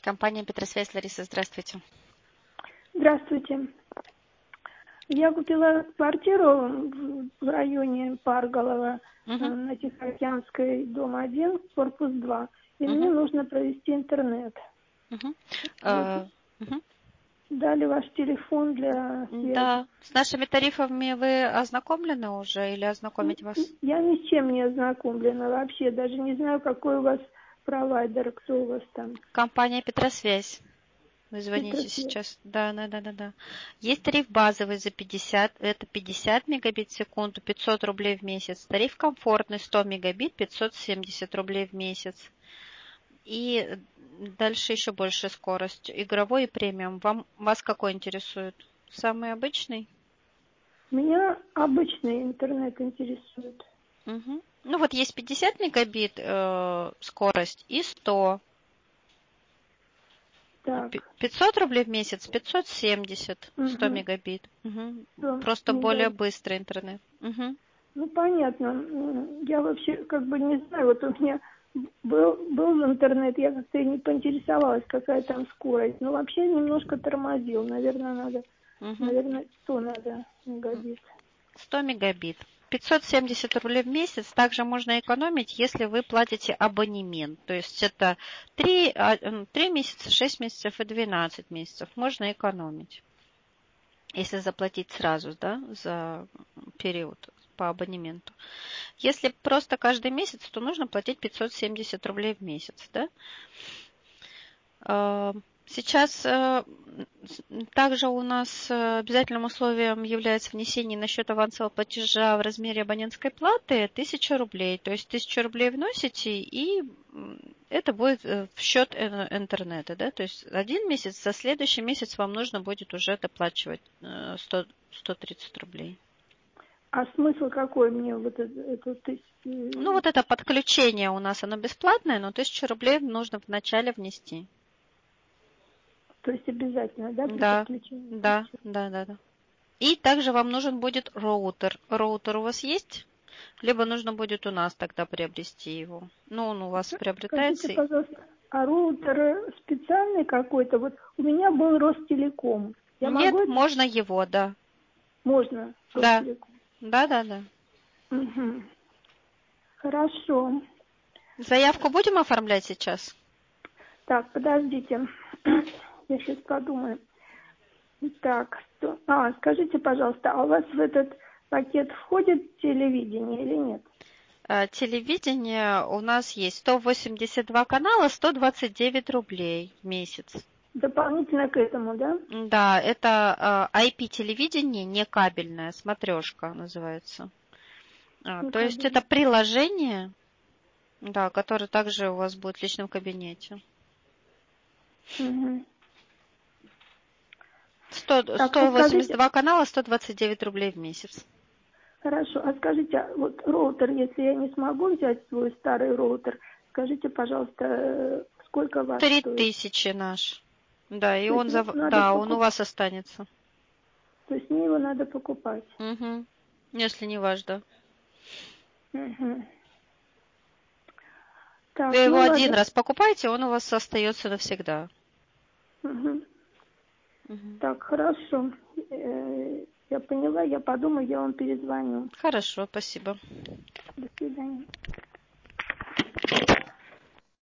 Компания Петросвязь, Лариса, здравствуйте. Здравствуйте. Я купила квартиру в районе Парголова на Тихоокеанской, дом 1, корпус 2. И мне нужно провести интернет. Дали ваш телефон для связи. Да. С нашими тарифами вы ознакомлены уже или ознакомить вас? Я ни с чем не ознакомлена вообще. Даже не знаю, какой у вас провайдер, кто у вас там. Компания Петросвязь. Вы звоните сейчас. Да. Есть тариф базовый за 50, это 50 мегабит в секунду, 500 рублей в месяц. Тариф комфортный 100 мегабит, 570 рублей в месяц. И дальше еще большая скорость. Игровой и премиум. Вас какой интересует? Самый обычный? Меня обычный интернет интересует. Ну вот есть 50 мегабит скорость и 100. Так. 500 рублей в месяц, 570, 100 мегабит. Просто более быстрый интернет. Ну, понятно. Я вообще как бы не знаю. Вот у меня был интернет, я как-то не поинтересовалась, какая там скорость. Но вообще немножко тормозил. Наверное, 100 надо мегабит. 100 мегабит. 570 рублей в месяц. Также можно экономить, если вы платите абонемент. То есть это 3 месяца, 6 месяцев и 12 месяцев. Можно экономить. Если заплатить сразу, да, за период по абонементу. Если просто каждый месяц, то нужно платить 570 рублей в месяц, да. Сейчас также у нас обязательным условием является внесение на счет авансового платежа в размере абонентской платы 1000 рублей. То есть 1000 рублей вносите, и это будет в счет интернета. Да? То есть один месяц, за следующий месяц вам нужно будет уже доплачивать 130 рублей. А смысл какой мне вот это? Ну вот это подключение у нас, оно бесплатное, но 1000 рублей нужно вначале внести. То есть обязательно, да, при подключении? Да. И также вам нужен будет роутер. Роутер у вас есть? Либо нужно будет у нас тогда приобрести его. Ну, он у вас приобретается. Скажите, пожалуйста, а роутер специальный какой-то? Вот у меня был Ростелеком. Нет, можно его, да. Можно? Ростелеком. Да. Угу. Хорошо. Заявку будем оформлять сейчас? Так, подождите. Я сейчас подумаю. Так, скажите, пожалуйста, а у вас в этот пакет входит телевидение или нет? Телевидение у нас есть 182 канала, 129 рублей в месяц. Дополнительно к этому, да? Да, это IP-телевидение, не кабельное, смотрешка называется. То есть это приложение, да, которое также у вас будет в личном кабинете. 182 канала, 129 рублей в месяц. Хорошо. А скажите, вот роутер, если я не смогу взять свой старый роутер, скажите, пожалуйста, сколько ваш стоит? 3000 наш. Да, и он у вас останется. То есть мне его надо покупать? Если не ваш, да. Так, вы его один раз покупаете, он у вас остается навсегда. Так, хорошо. Я поняла, я подумаю, я вам перезвоню. Хорошо, спасибо. До свидания.